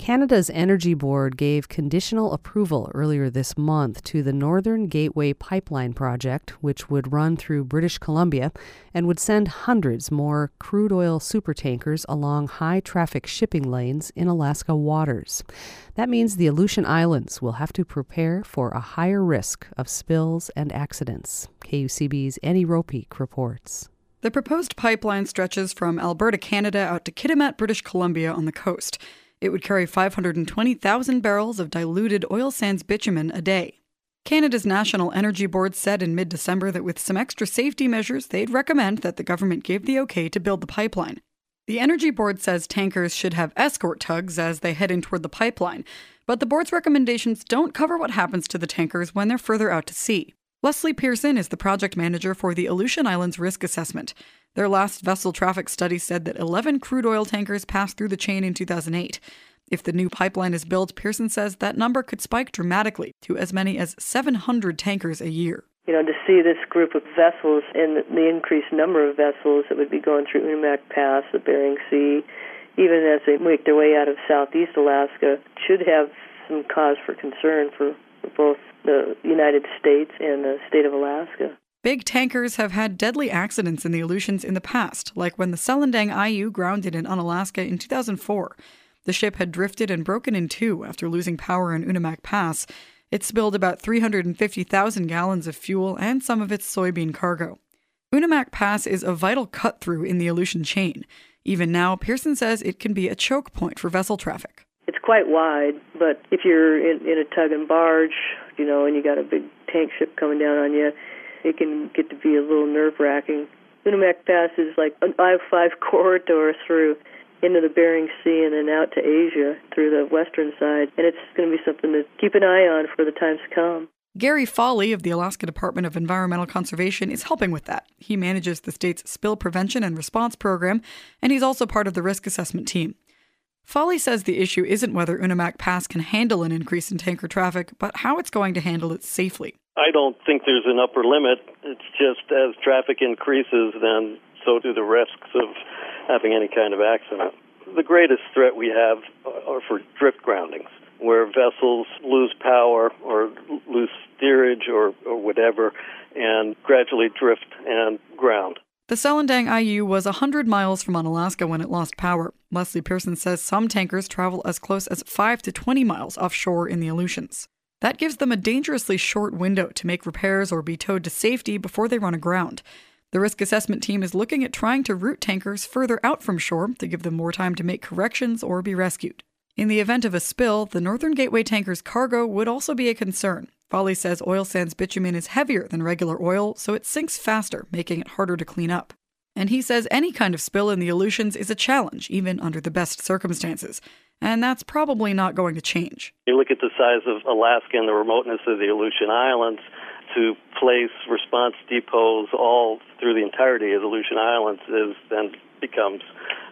Canada's Energy Board gave conditional approval earlier this month to the Northern Gateway Pipeline project, which would run through British Columbia and would send hundreds more crude oil supertankers along high-traffic shipping lanes in Alaska waters. That means the Aleutian Islands will have to prepare for a higher risk of spills and accidents. KUCB's Annie Ropeek reports. The proposed pipeline stretches from Alberta, Canada, out to Kitimat, British Columbia on the coast. It would carry 520,000 barrels of diluted oil sands bitumen a day. Canada's National Energy Board said in mid-December that with some extra safety measures, they'd recommend that the government give the okay to build the pipeline. The Energy Board says tankers should have escort tugs as they head in toward the pipeline, but the board's recommendations don't cover what happens to the tankers when they're further out to sea. Leslie Pearson is the project manager for the Aleutian Islands Risk Assessment. Their last vessel traffic study said that 11 crude oil tankers passed through the chain in 2008. If the new pipeline is built, Pearson says that number could spike dramatically to as many as 700 tankers a year. To see this group of vessels and the increased number of vessels that would be going through Unimak Pass, the Bering Sea, even as they make their way out of southeast Alaska, should have some cause for concern for both the United States and the state of Alaska. Big tankers have had deadly accidents in the Aleutians in the past, like when the Selendang IU grounded in Unalaska in 2004. The ship had drifted and broken in two after losing power in Unimak Pass. It spilled about 350,000 gallons of fuel and some of its soybean cargo. Unimak Pass is a vital cut-through in the Aleutian chain. Even now, Pearson says it can be a choke point for vessel traffic. It's quite wide, but if you're in a tug and barge, and you got a big tank ship coming down on you, it can get to be a little nerve-wracking. Unimak Pass is like an I-5 corridor through into the Bering Sea and then out to Asia through the western side, and it's going to be something to keep an eye on for the times to come. Gary Foley of the Alaska Department of Environmental Conservation is helping with that. He manages the state's spill prevention and response program, and he's also part of the risk assessment team. Foley says the issue isn't whether Unimak Pass can handle an increase in tanker traffic, but how it's going to handle it safely. I don't think there's an upper limit. It's just as traffic increases, then so do the risks of having any kind of accident. The greatest threat we have are for drift groundings, where vessels lose power or lose steerage or whatever and gradually drift and ground. The Selendang IU was 100 miles from Unalaska when it lost power. Leslie Pearson says some tankers travel as close as 5 to 20 miles offshore in the Aleutians. That gives them a dangerously short window to make repairs or be towed to safety before they run aground. The risk assessment team is looking at trying to route tankers further out from shore to give them more time to make corrections or be rescued. In the event of a spill, the Northern Gateway tanker's cargo would also be a concern. Foley says oil sands bitumen is heavier than regular oil, so it sinks faster, making it harder to clean up. And he says any kind of spill in the Aleutians is a challenge, even under the best circumstances. And that's probably not going to change. You look at the size of Alaska and the remoteness of the Aleutian Islands, to place response depots all through the entirety of the Aleutian Islands then becomes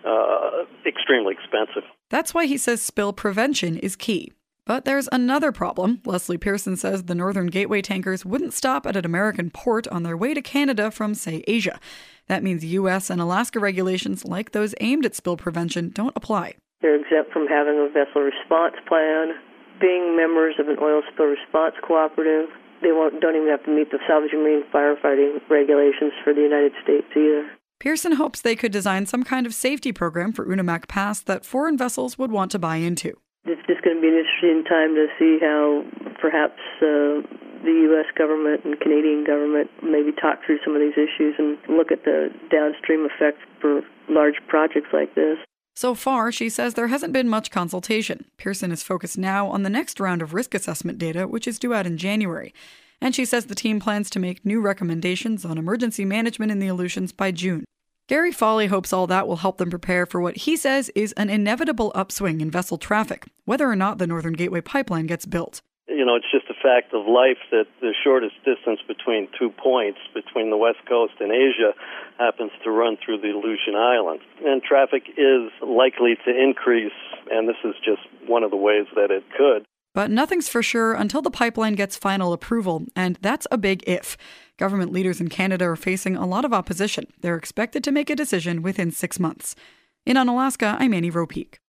extremely expensive. That's why he says spill prevention is key. But there's another problem. Leslie Pearson says the Northern Gateway tankers wouldn't stop at an American port on their way to Canada from, say, Asia. That means U.S. and Alaska regulations, like those aimed at spill prevention, don't apply. They're exempt from having a vessel response plan, being members of an oil spill response cooperative. They don't even have to meet the salvage and marine firefighting regulations for the United States either. Pearson hopes they could design some kind of safety program for Unimak Pass that foreign vessels would want to buy into. It's just going to be an interesting time to see how perhaps the U.S. government and Canadian government maybe talk through some of these issues and look at the downstream effects for large projects like this. So far, she says there hasn't been much consultation. Pearson is focused now on the next round of risk assessment data, which is due out in January. And she says the team plans to make new recommendations on emergency management in the Aleutians by June. Gary Foley hopes all that will help them prepare for what he says is an inevitable upswing in vessel traffic, whether or not the Northern Gateway pipeline gets built. It's just a fact of life that the shortest distance between 2 points, between the West Coast and Asia, happens to run through the Aleutian Islands. And traffic is likely to increase, and this is just one of the ways that it could. But nothing's for sure until the pipeline gets final approval, and that's a big if. Government leaders in Canada are facing a lot of opposition. They're expected to make a decision within 6 months. In Unalaska, I'm Annie Ropeek.